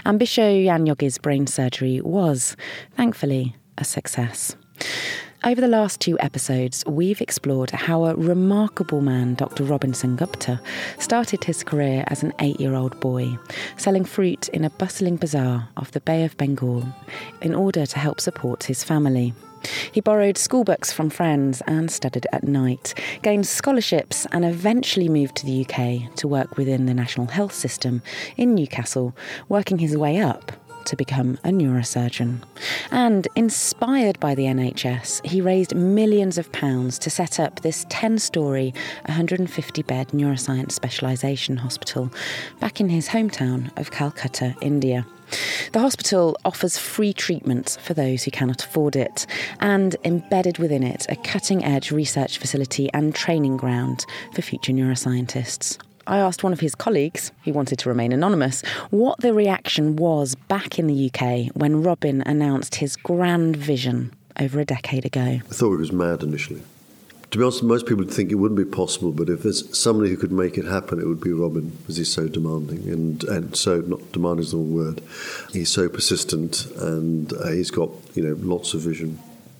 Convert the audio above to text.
And Bisho Yanyogi's brain surgery was, thankfully, a success. Over the last 2 episodes, we've explored how a remarkable man, Dr. Robinson Gupta, started his career as an 8-year-old boy, selling fruit in a bustling bazaar off the Bay of Bengal in order to help support his family. He borrowed school books from friends and studied at night, gained scholarships and eventually moved to the UK to work within the National Health System in Newcastle, working his way up to become a neurosurgeon. And inspired by the NHS, he raised millions of pounds to set up this 10-storey, 150-bed neuroscience specialisation hospital back in his hometown of Calcutta, India. The hospital offers free treatment for those who cannot afford it, and embedded within it a cutting-edge research facility and training ground for future neuroscientists. I asked one of his colleagues, who wanted to remain anonymous, what the reaction was back in the UK when Robin announced his grand vision over a decade ago. I thought it was mad initially. To be honest, most people would think it wouldn't be possible, but if there's somebody who could make it happen, it would be Robin, because he's so demanding, and so, not demanding is the wrong word, he's so persistent, and he's got, lots of vision.